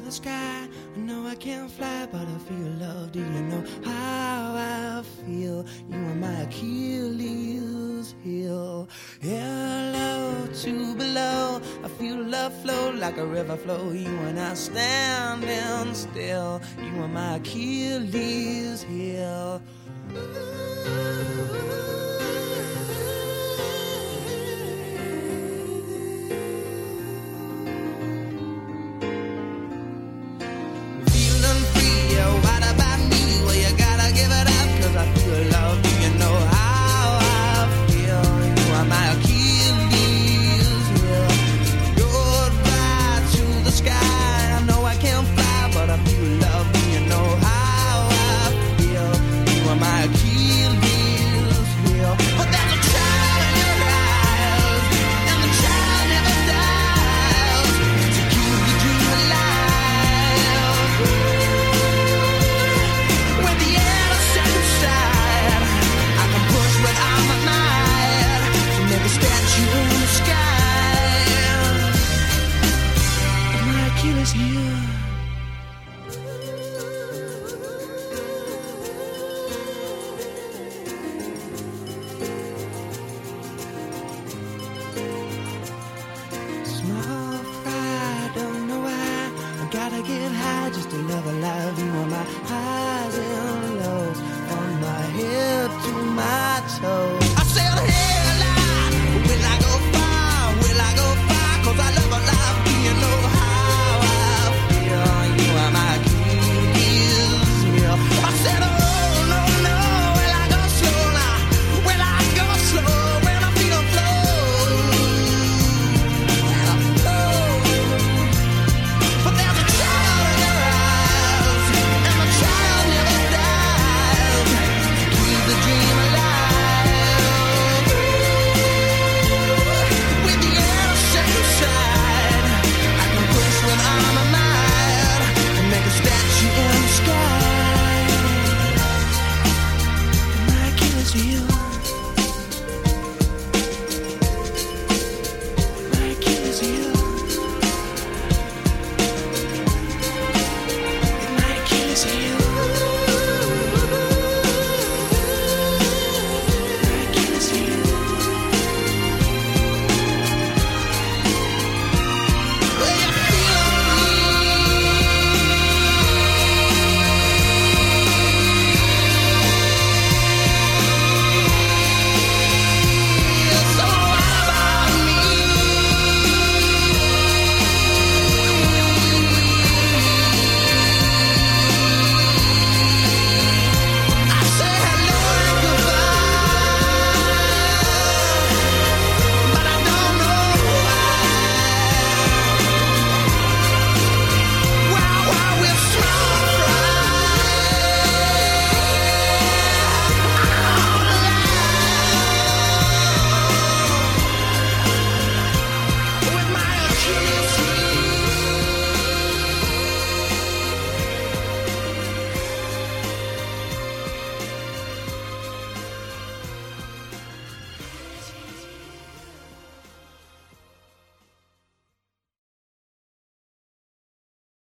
the sky. I know I can't fly, but I feel love. Do you know how I feel? You are my Achilles heel. Hello to below. I feel love flow like a river flow. You and I standing still. You are my Achilles heel. Gotta get high just to live a life. You are my highs and